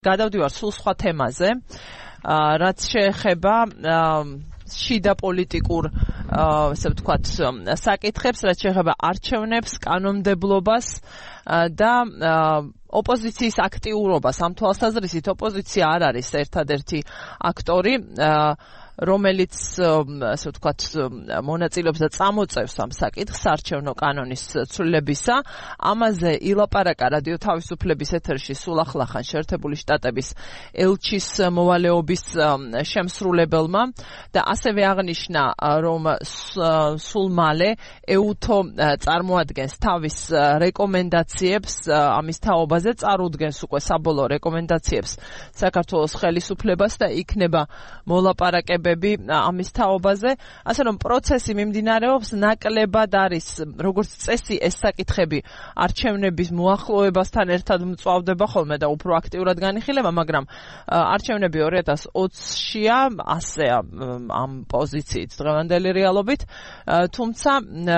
გადავდივარ სულ სხვა თემაზე, რაც შეეხება შიდა პოლიტიკურ ასე ვთქვათ საკითხებს, რაც შეეხება არჩევნებს, კანონმდებლობას და ოპოზიციის აქტიურობას. ამ თვალსაზრისით ოპოზიცია არ არის ერთადერთი აქტორი, რომელიც ასე ვთქვათ მონაწილეობს და წამოწევს ამ საკითხს არჩევნო კანონის ცვლილებისა. ამაზე ილაპარაკა რადიო თავისუფლების ეთერში სულ ახლახან შეერთებული შტატების ელჩის მოვალეობის შემსრულებელმა და ასევე აღნიშნა, რომ სულ მალე ეუთო წარმოადგენს თავის რეკომენდაციებს ამის თაობაზე, წარუდგენს უკვე საბოლოო რეკომენდაციებს საქართველოს ხელისუფლებას და იქნება მოლაპარაკება ამის თაობაზე, ასე რომ პროცესი მიმდინარეობს, ნაკლებად არის, როგორც წესი, ეს საკითხები არჩევნების მოახლოებასთან ერთად მწვავდება ხოლმე და უფრო აქტიურად განიხილება, მაგრამ არჩევნები 2020-შია, ასეა ამ პოზიციით დღევანდელი რეალობით, თუმცა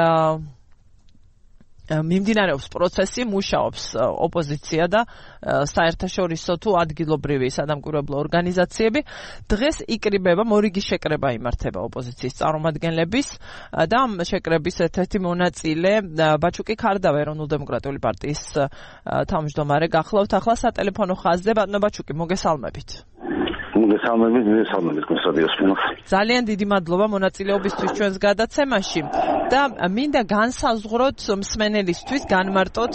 მიმდინარეობს პროცესი, მუშაობს ოპოზიცია და საერთაშორისო თუ ადგილობრივი სადამკვირვებლო ორგანიზაციები. დღეს იკრიბება მორიგი შეკრება იმართება ოპოზიციის წარმომადგენლების და ამ შეკრების ერთ-ერთი მონაწილე ბაჩუკი ქარდავა ეროვნულ-დემოკრატიული პარტიის თავმჯდომარე გახლავთ ახლა სატელეფონო ხაზზე. ბატონო ბაჩუკი, მოგესალმებით. ძალიან დიდი მადლობა მონაწილეობისთვის ჩვენს გადაცემაში და მინდა განსაზღვროთ მსმენელისთვის, განმარტოთ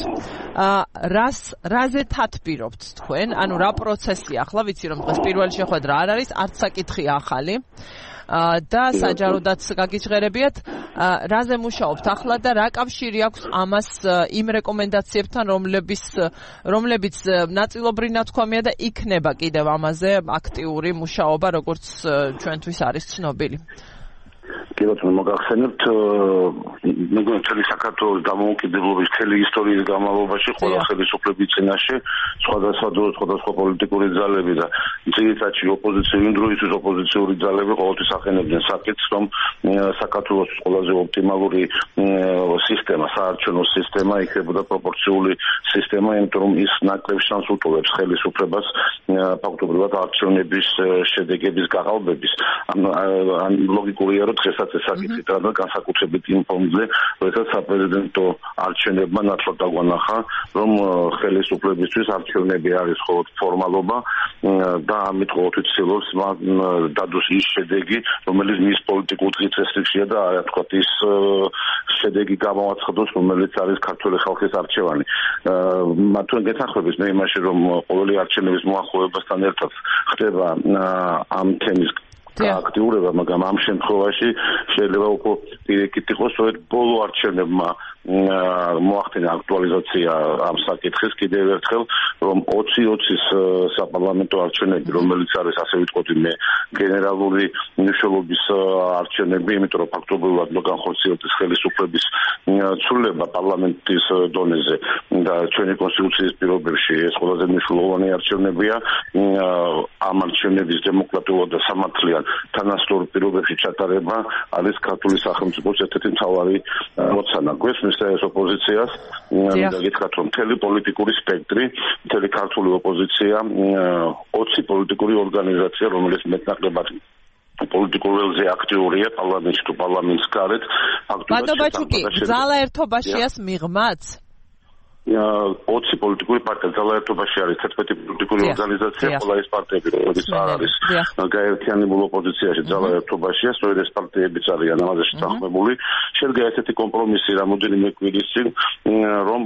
რაზე თათბირობთ თქვენ, ანუ რა პროცესია ახლა, ვიცი რომ დღეს პირველი შეხვედრა არ არის, არც საკითხია ახალი და საჯაროდაც გაგიჟღერებიათ, რაზე მუშაობთ ახლა და რა კავშირი აქვს ამას იმ რეკომენდაციებთან, რომლებიც ნაწილობრივ ნათქვამია და იქნება კიდევ ამაზე აქტიური მუშაობა, როგორც ჩვენთვის არის ცნობილი. კი ბატონო, მოგახსენებთ, მეგონა მთელი საქართველოს დამოუკიდებლობის მთელი ისტორიის განმავლობაში ყველა ხელისუფლების წინაშე სხვადასხვა პოლიტიკური ძალები და ძირითადად ოპოზიციური დროისთვის ოპოზიციური ძალები ყოველთვის ახენებდნენ საკითხს, რომ საქართველოს ყველაზე ოპტიმალური სისტემა, საარჩევნო სისტემა იქნებოდა პროპორციული სისტემა, იმიტომ რომ ის ნაკლებ შანსს უტოლებს ხელისუფლებას ფაქტობრივად არჩევნების შედეგების გაყალბების. ან ლოგიკურია, რომ დღესაც ეს საკითხი და განსაკუთრებით იმ ფონზე, როდესაც საპრეზიდენტო არჩევნებმა ნათლად დაგვანახა, რომ ხელისუფლებისთვის არჩევნები არის მხოლოდ ფორმალობა და ამით ყოველთვის ცდილობს დადოს ის შედეგი, რომელიც მის პოლიტიკურ წესრიგშია და არა თქვა ის შედეგი გამოაცხადოს, რომელიც არის ქართული ხალხის არჩევანი. მათთან გეთანხმებით მე იმაში, რომ ყოველი არჩევნების მოახლოებასთან ერთად ხდება ამ თემის აქტიურება, მაგრამ ამ შემთხვევაში შეიძლება უფრო პირიქით იყოს, რომ ბოლო არჩევნებმა მოახდინა აქტუალიზაცია ამ საკითხის კიდევ ერთხელ, რომ 2020-ის საპარლამენტო არჩევნები, რომელიც არის ასე ვიტყოდი მე გენერალური მნიშვნელობის არჩევნები, იმიტომ რომ ფაქტობრივად განხორციელდეს ხელისუფლების ცვლილება პარლამენტის დონეზე და ჩვენი კონსტიტუციის პირობებში ეს ყველაზე მნიშვნელოვანი არჩევნებია. ამ არჩევნების დემოკრატიულად და სამართლიან თანასწორ პირობებში ჩატარება არის ქართული სახელმწიფოს ერთ-ერთი მთავარი მოცანა. გვესმის ეს ოპოზიციას და გითხრათ, რომ მთელი პოლიტიკური სპექტრი, მთელი ქართული ოპოზიცია, 20 პოლიტიკური ორგანიზაცია, რომელიც მეტნაკლებად პოლიტიკურ ველზე აქტიურია პარლამენტში თუ პარლამენტის გარეთ, ბატონო ბაჩუკი, ძალა ერთობაშიას მიღმაც? 20 პოლიტიკური პარტია ძალაერთობაში არის 11 პოლიტიკური ორგანიზაცია, ყველა ეს პარტიები, რომელიც არ არის გაერთიანებულ ოპოზიციაში ძალაერთობაშია, სწორედ ეს პარტიებიც არიან ამაზე შეთანხმებული. შედგა ესეთი კომპრომისი რამოდენიმე კვირის წინ, რომ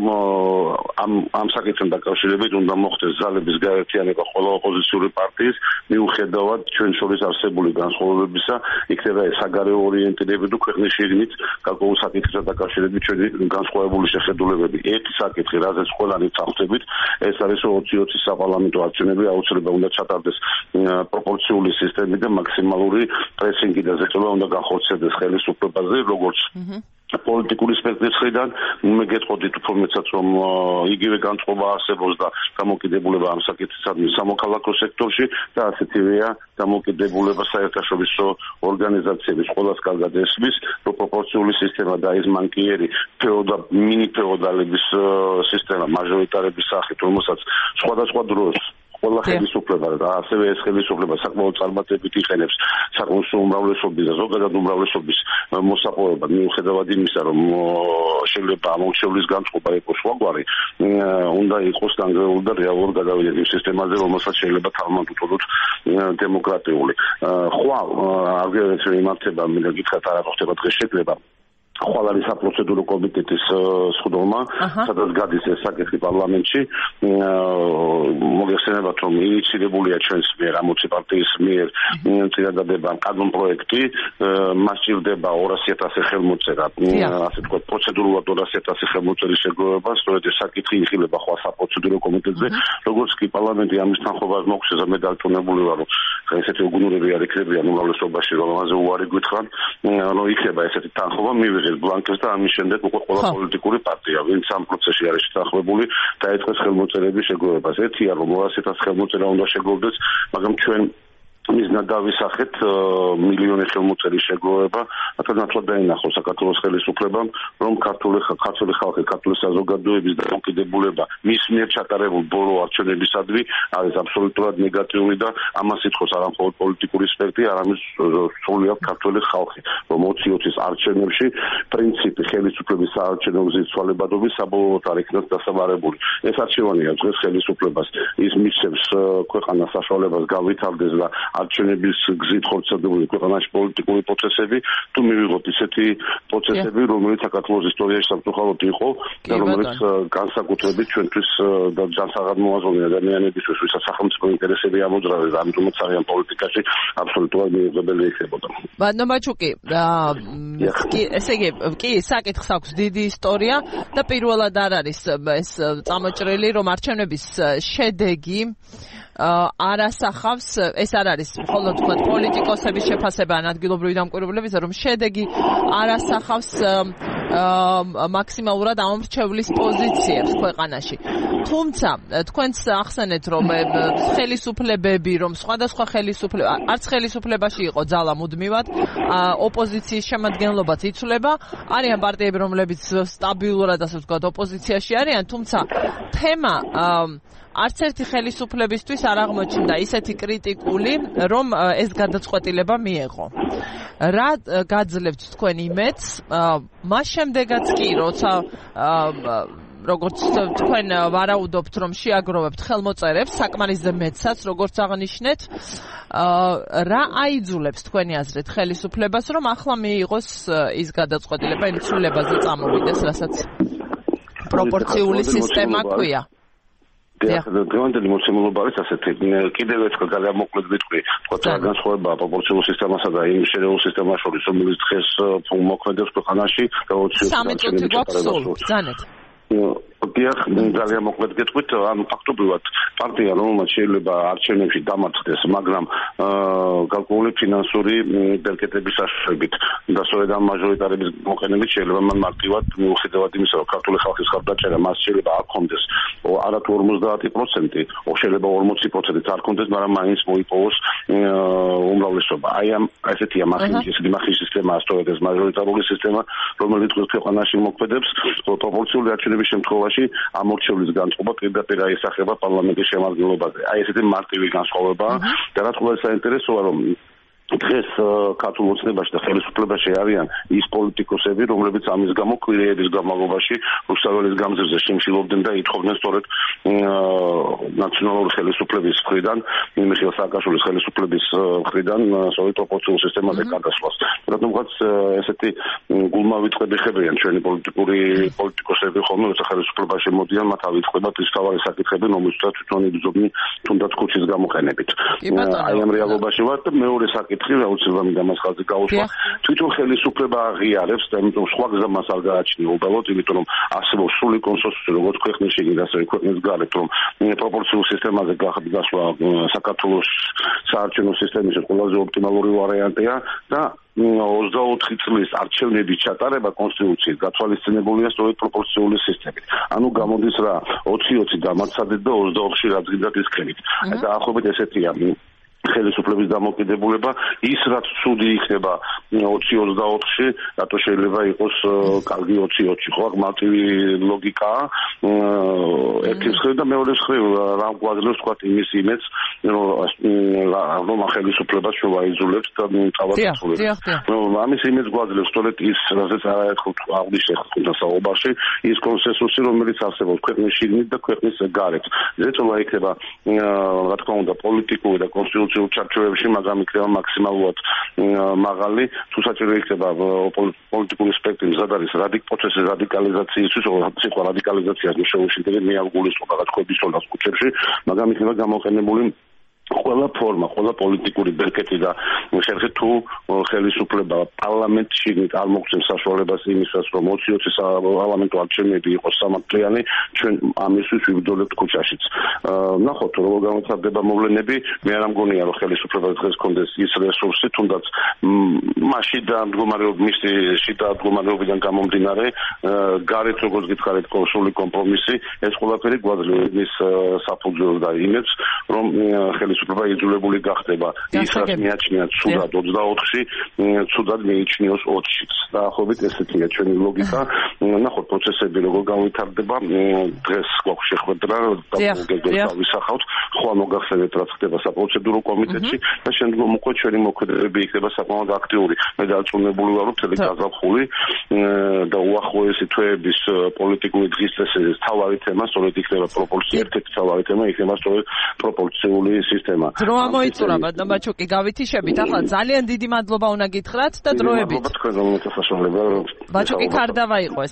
ამ საკითხთან დაკავშირებით უნდა მოხდეს ძალების გაერთიანება ყველა ოპოზიციური პარტიის, მიუხედავად ჩვენ შორის არსებული განსხვავებებისა, იქნება ეს საგარეო ორიენტირებები თუ ქვეყნის შიგნით გარკვეულ საკითხთან დაკავშირებით ჩვენი განსხვავებული შეხედულებები. ერთი საკითხი, რაზეც ყველანი წავხდებით, ეს არის 2020-ის საპარლამენტო არჩევნები, აუცილებლად უნდა ჩატარდეს პროპორციული სისტემი და მაქსიმალური პრესინგი და ზეწოლა უნდა განხორციელდეს ხელისუფლებაზე, როგორც პოლიტიკური სპექტრის მხრიდან. მე გეტყოდით უფრო მეტად, რომ იგივე განწყობა არსებობს და დამოკიდებულება ამ საკითხისადმი სამოქალაქო სექტორში და ასეთივეა დამოკიდებულება საერთაშორისო ორგანიზაციების ყველას კარგად ესმის, რომ პროპორციული სისტემა და ის მანკიერი მინი ფეოდალების სისტემა მაჟორიტარების სახით, რომელსაც სხვადასხვა დროს ყველა ხელისუფლება და ასევე ეს ხელისუფლება საკმაოდ წარმატებით იყენებს საკონსულტაციო უმრავლესობის და ზოგადად უმრავლესობის მოსაყოვებად მიუხედავად იმისა, რომ შეიძლება ამორჩევლის განწყობა იყოს სხვაგვარი, უნდა იყოს დანგრეული და რეალურ გადავიდეთ სისტემაზე, რომელსაც შეიძლება თამამად უწოდოთ დემოკრატიული. ხვალ არგერეც იმართება, მინდა გითხრათ, არა ხდება დღეს შეკრება. ხვალ არის საპროცედურო კომიტეტის სხდომა, სადაც გადის ეს საკითხი პარლამენტში. მოგეხსენებათ, რომ ინიციირებულია ჩვენს მიერ, ამოცი პარტიის მიერ წინადადება კანონპროექტი, მას ჭირდება 200,000 ხელმოწერა, ასე ვთქვათ, პროცედურულად 200,000 ხელმოწერის შეგროვება, სწორედ ეს საკითხი იხილება ხვალ საპროცედურო კომიტეტზე, როგორც კი პარლამენტი ამის თანხმობას მოგვცეს, მე დარწმუნებული ვარ, რომ ესეთი უგუნურები არ იქნებიან უმრავლესობაში, რომ ამაზე უარი გითხრან, რომ იქნება ესეთი თანხმობა, მივიღეთ ბლანკს და ამის შემდეგ უკვე ყველა პოლიტიკური პარტია, ვინც ამ პროცესში არის შეთანხმებული, დაეწყეს ხელმოწერების შეგროვებას. ერთია, რომ 200,000 ხელმოწერა უნდა შეგროვდეს, მაგრამ ჩვენ მიზნად დავისახეთ მილიონი ხელმოწერის შეგროვება, რათა ნათლად დაინახოს საქართველოს ხელისუფლებამ, რომ ქართული ხალხი, ქართული საზოგადოების დამოკიდებულება მის მიერ ჩატარებულ ბოლო არჩევნებისადმი არის აბსოლუტურად ნეგატიური და ამას ითხოვს არა მხოლოდ პოლიტიკური სპექტრი, არამედ სრულად ქართული ხალხი, რომ 2020-ის არჩევნებში პრინციპი ხელისუფლების საარჩევნო გზის ცვალებადობის საბოლოოდ არ იქნას დასაბარებული. ეს არჩევანია დღეს ხელისუფლებას, ის მისცემს ქვეყანას საშუალებას გავითარდეს და არჩევნების გზით ხორციელებული ქვეყანაში პოლიტიკური პროცესები, თუ მივიღოთ ისეთი პროცესები, რომელიც საქართველოს ისტორიაში სამწუხაროდ იყო და რომელიც განსაკუთრებით ჩვენთვის და ჯანსაღადმოაზროვნე ადამიანებისთვის, ვისაც სახელმწიფო ინტერესები ამოძრავეს და ამიტომაც არიან პოლიტიკაში, აბსოლუტურად მიუღებელი იქნებოდა. ბანომაჩუკი, ესე იგი, კი, საკითხს აქვს დიდი ისტორია და პირველად არ არის ეს წამოჭრილი, რომ არჩევნების შედეგი არ ასახავს, ეს არ არის მხოლოდ თქვა პოლიტიკოსების შეფასება ან ადგილობრივი დამკვირვებლების, რომ შედეგი არ ასახავს მაქსიმალურად ამორჩევლის პოზიციებს ქვეყანაში. თუმცა თქვენც ახსენეთ, რომ ხელისუფლებები, რომ სხვადასხვა ხელისუფლება, არც ხელისუფლებაში იყო ძალა მუდმივად, ოპოზიციის შემადგენლობაც იცვლება, არიან პარტიები, რომლებიც სტაბილურად, ასე ვთქვათ, ოპოზიციაში არიან, თუმცა თემა არც ერთი ხელისუფლებისთვის არ აღმოჩნდა ისეთი კრიტიკული, რომ ეს გადაწყვეტილება მიეღო. რა გაძლევთ თქვენ იმედს? მას შემდეგაც კი, როცა როგორც თქვენ ვარაუდობთ, რომ შეაგროვებთ ხელმოწერებს, საკმარისზე მეტსაც, როგორც აღნიშნეთ, რა აიძულებს თქვენი აზრით ხელისუფლებას, რომ ახლა მიიღოს ის გადაწყვეტილება იმ ცვლილებაზე წამოვიდეს, რასაც პროპორციული სისტემა ქვია. დღევანდელი მოცემულობა არის ასეთი, კიდევ ერთხელ გადამოკლედ ვიტყვი, თქვა განსხვავება პროპორციულ სისტემასა და იმ შერეულ სისტემას შორის, რომელიც დღეს მოქმედებს ქვეყანაში და 20 წელი ბრძანეთ. დიახ, ძალიან მოკლედ გეტყვით, ანუ ფაქტობრივად პარტია, რომელმაც შეიძლება არჩევნებში დამარცხდეს, მაგრამ გარკვეული ფინანსური ბერკეტების საშუალებით და სწორედ ამ მაჟორიტარების მოყენებით შეიძლება მან მარტივად მიუხედავად იმისა, რომ ქართული ხალხის ხარდაჭერა მას შეიძლება არ ჰქონდეს არა თუ 50%, შეიძლება 40%-ით არ ჰქონდეს, მაგრამ მაინც მოიპოვოს უმრავლესობა. აი ამ ესეთი მახის სისტემაა სწორედ ეს მაჟორიტარული სისტემა, რომელიც ქვეყანაში მოქმედებს პროპორციული არჩევნების შემთხვევაში ამორჩევლის განწყობა პირდაპირ აისახება პარლამენტის შემადგენლობაზე. აი ესეთი მარტივი განსხვავებაა და რაც ყველაზე საინტერესოა, რომ დღეს ქართულ ოცნებაში და ხელისუფლებაში არიან ის პოლიტიკოსები, რომლებიც ამის გამო კვირეების განმავლობაში რუსთაველის გამზირზე შიმშილობდნენ და ითხოვდნენ სწორედ ნაციონალური ხელისუფლების მხრიდან, მიხეილ სააკაშვილის ხელისუფლების მხრიდან სწორედ პროპორციულ სისტემაზე გადასვლას. რადგანაც ესეთი გულმავიწყები ხებიან ჩვენი პოლიტიკოსები ხოლმე, როცა ხელისუფლებაში მოდიან, მათ ავიწყებათ ის თავარი საკითხები, რომელსაც თვითონ იბრძოდნენ თუნდაც ქუჩის გამოყენებით. აი ამ რეალობაში ვარ და მეორე საკითხი აუცილებლად მინდა მას ხაზი გაუსვა. თვითონ ხელისუფლება აღიარებს და იმიტომ სხვა გზა მას არ გააჩნია უბრალოდ, იმიტომ რომ არსებობს სრული კონსენსუსი როგორც ქვეყნის შიგნით, ასევე ქვეყნის გარეთ, რომ პროპორციულ სისტემაზე გასვლა საქართველოს საარჩევნო სისტემის ყველაზე ოპტიმალური ვარიანტია და 24 წლის არჩევნების ჩატარება კონსტიტუციით გათვალისწინებულია სწორედ პროპორციული სისტემით. ანუ გამოდის რა 20-20 დამარცხდით და 24-ში რაც გინდათ ის ხენით. დაახლოებით ესეთია ხელისუფლების დამოკიდებულება, ის რაც ცუდი იქნება 20-24-ში, რატო შეიძლება იყოს კარგი 20-20-ში, ხო? მარტივი ლოგიკაა. ერთი მხრივ და მეორე მხრივ რა გვაძლევს თქვა იმის იმედს, რომ ხელისუფლებას შევაიძულებთ და თავადასხმებთ. ამის იმედს გვაძლევს სწორედ ის, რასაც არაერთხელ აღნიშნეთ საუბარში, ის კონსენსუსი, რომელიც არსებობს ქვეყნის შიგნით და ქვეყნის გარეთ. ზეწოლა იქნება, რა თქმა უნდა, პოლიტიკური და კონსტიტუციურ ჩარჩოებში, მაგრამ იქნება მაქსიმალურად მაღალი, თუ საჭირო იქნება პოლიტიკური სპექტრი მზად არის პროცესის რადიკალიზაციისთვის, სიტყვა რადიკალიზაციას შეუშინდები მე არ გულისხმობ რაღაც კვებისოლას კუჩებში, მაგრამ იქნება გამოყენებული ყველა ფორმა, ყველა პოლიტიკური ბერკეტი და ხერხი თუ ხელისუფლება პარლამენტში არ მოგცემს საშუალებას იმისას, რომ 20-20 პარლამენტო არჩევნები იყოს სამართლიანი, ჩვენ ამისთვის ვიბრძოლებთ ქუჩაშიც. ნახოთ, როგორ განვითარდება მოვლენები, მე არ მგონია, რომ ხელისუფლებას დღეს კონდეს ის რესურსი, თუნდაც შიდა მდგომარეობიდან გამომდინარე, გარეთ როგორც გითხარით, კონსული კომპრომისი, ეს ყველაფერი გვაძლევს ის საფუძველს და იმედს, რომ ხელისუფლება იძულებული გახდება ის რაც მიაჩნია ცუდად 24-ში, ცუდად მიიჩნიოს 20-შიც. დაახლოებით ესეთია ჩვენი ლოგიკა. ნახოთ პროცესები როგორ განვითარდება. დღეს გვაქვს შეხვედრა და გავისახავთ. ხვალ მოგახსენებთ რაც ხდება საპროცედურო კომიტეტში და შემდგომ უკვე ჩვენი მოქმედებები იქნება საკმაოდ აქტიური. მე დარწმუნებული ვარ, რომ მთელი გაზაფხული და უახლოესი თვეების პოლიტიკური დღის წესების თავარი თემა სწორედ იქნება ერთ-ერთი თავარი თემა იქნება სწორედ პროპორციული სისტემა. დრო ამოიწურა ბატონ ბაჩუკი, გავითიშებით. ახლა ძალიან დიდი მადლობა უნდა გითხრათ და დროებით. მადლობა თქვენ, რომ მოსასწრებელია. ბაჩუკი ქარდავა იყო ეს.